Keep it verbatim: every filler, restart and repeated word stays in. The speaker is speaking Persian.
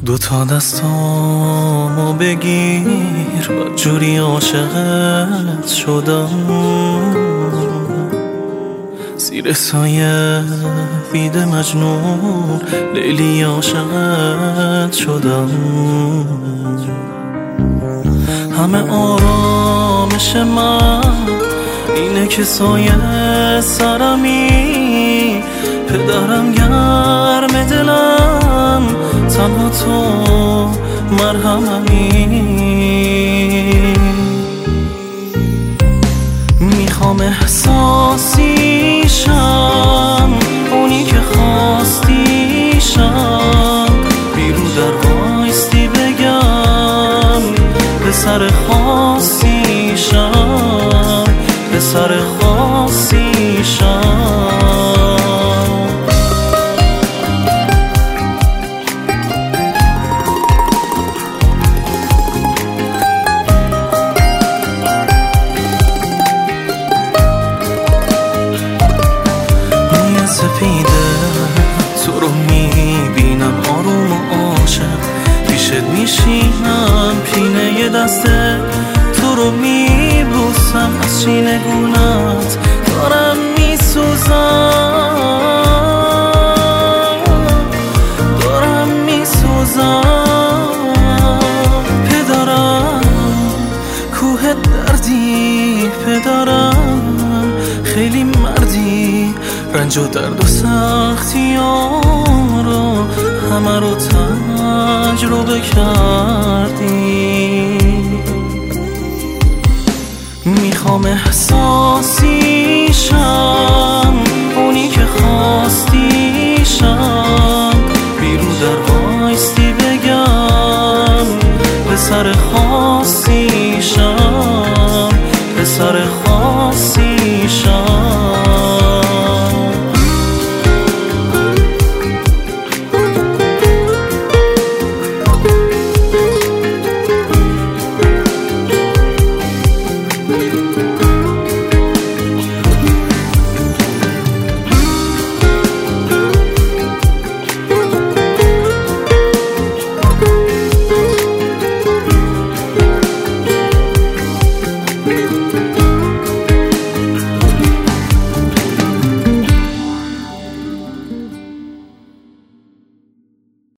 دوتا دستامو بگیر، بدجوری عاشقت شدم. زیر سایه بیده مجنون، لیلی عاشقت شدم. همه آرامش من اینه که سایه سرمی، پدرم گرم دلم، تنها تو مرهممی. میخوام احساسیشم، اونی که خواستیشم، بیرو در وایستی بگم پسر خاصیشم، پسر خاصیشم. سفیده تو رو میبینم آروم و عاشق، پیشت میشینم پینه دسته، تو رو میبوسم از سینه گونت، دارم میسوزم، دارم میسوزم. پدرم کوه دردی، پدرم خیلی مردی، رنج و درد و سختی ها رو همه رو تجربه کردی. میخوام احساسیشم،